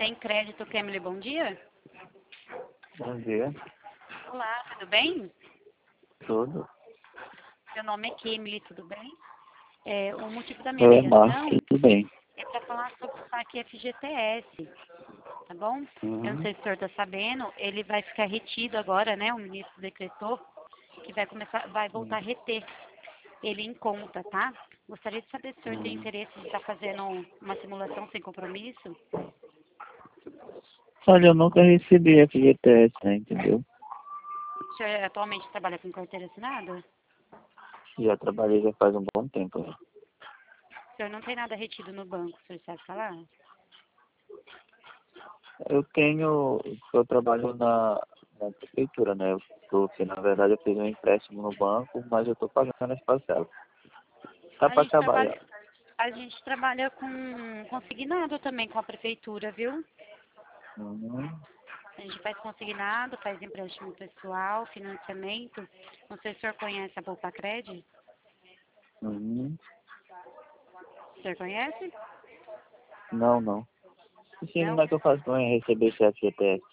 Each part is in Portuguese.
Sem crédito, Kemily, bom dia. Bom dia. Olá, tudo bem? Tudo. Meu nome é Kemily, tudo bem? O motivo da minha Eu é ligação Márcio, tudo bem. é para falar sobre o saque FGTS, tá bom? Eu não Uhum. sei se o senhor está sabendo, ele vai ficar retido agora, né? O ministro decretou que vai voltar a reter ele em conta, tá? Gostaria de saber se o senhor tem Uhum. interesse em estar fazendo uma simulação sem compromisso. Olha, eu nunca recebi FGTS, né, entendeu? O senhor atualmente trabalha com carteira assinada? Já trabalhei já faz um bom tempo. Né? O senhor não tem nada retido no banco, o senhor sabe falar? Eu trabalho na prefeitura, né? Porque na verdade eu fiz um empréstimo no banco, mas eu tô pagando as parcelas. Tá A para gente trabalhar. trabalha, a gente trabalha com consignado também com a prefeitura, viu? Uhum. A gente faz consignado, faz empréstimo pessoal, financiamento. Não sei se o senhor conhece a Poupa Cred. Uhum. O senhor conhece? Não, não. E sim, Não? como é que eu faço para receber esse FGTS?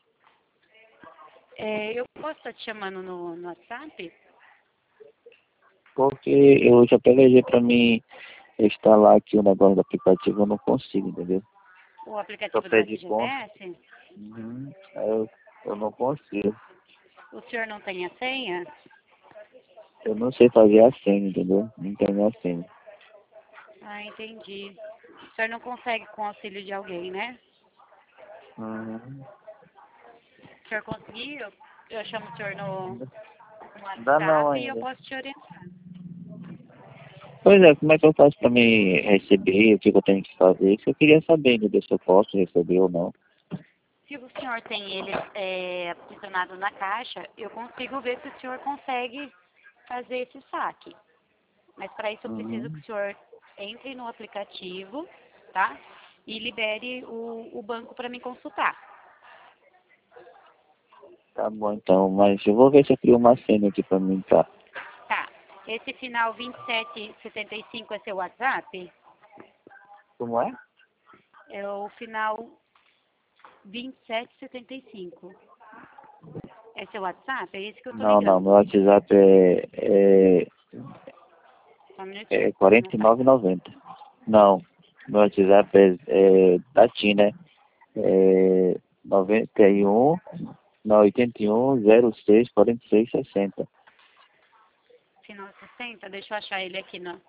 Eu posso estar te chamando no WhatsApp? Porque eu já pelejei para mim instalar aqui o negócio do aplicativo, eu não consigo, entendeu? O Só aplicativo do pede conta. FGTS? Uhum. Eu não consigo. O senhor não tem a senha? Eu não sei fazer a senha, entendeu? Não tenho a senha. Ah, entendi. O senhor não consegue com auxílio de alguém, né? Uhum. Se o senhor conseguir, eu chamo o senhor no Dá não WhatsApp e eu ainda. posso te orientar. Pois é, como é que eu faço para me receber? O que eu tenho que fazer? Isso eu queria saber, entendeu? Se eu posso receber ou não. Se o senhor tem ele aprisionado na caixa, eu consigo ver se o senhor consegue fazer esse saque. Mas para isso eu preciso que Uhum. o senhor entre no aplicativo, tá? E libere o banco para me consultar. Tá bom, então. Mas eu vou ver se eu crio uma senha aqui para mim, tá? Tá. Esse final 2775 é seu WhatsApp? Como é? É o final 2775. É seu WhatsApp? É esse que eu tô Não, não. Meu ligando. WhatsApp Só um é minutinho, deixa eu anotar. 49,90. Não. Meu WhatsApp é da Tina, é 91, não, 81, 06, 46, 60. Final 60, deixa eu achar ele aqui no...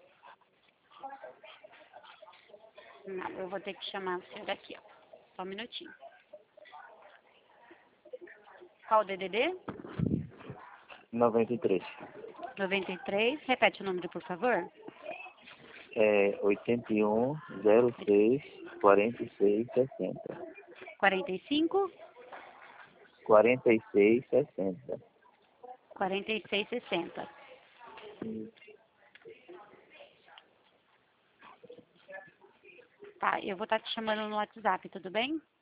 Não, eu vou ter que chamar o senhor aqui, ó. Só um minutinho. Qual o DDD? 93. 93. Repete o número, por favor. É 81, 06, 46, 60. 45, 46, 60. 46, 60. Tá, eu vou estar te chamando no WhatsApp, tudo bem?